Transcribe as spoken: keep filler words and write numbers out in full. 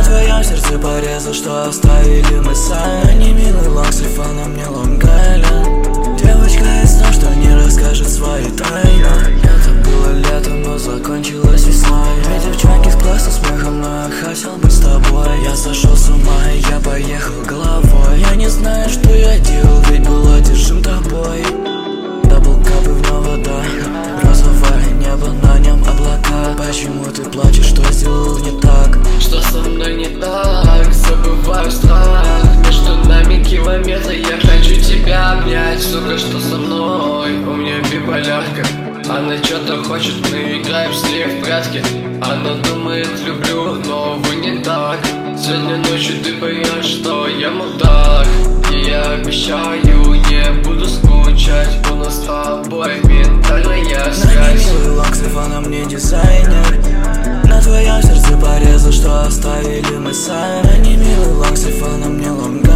твоем сердце порезы, что оставили мы сами. Не милый лонгслив, а на мне лонг-айленд. Девочка из снов, что не расскажет свои тайны. Это было летом, но закончилось весной. Ведь девчонки с класса смехом, но я хотел быть с тобой. Я сошел с ума, и я поехал головой. Я не знаю, что я делал, ведь был одержим тобой. Даблкап и вновь вода, розовое небо, на нем облака. Почему ты плачешь, что сделал не так? Что со мной не так? Забываю страх. Между нами километры, я хочу тебя обнять. Сука, что со мной? У меня биполярка. Она что-то хочет, мы играем с ней в прятки. Она думает, люблю, но вы не так. Сегодня ночью ты поймешь, что я мудак. И я обещаю, не буду скучать. У нас с тобой ментальная связь. На не милый лонгслив, а на мне дизайнер. На твоем сердце порезы, что оставили мы сами. На не милый лонгслив, а на мне лонг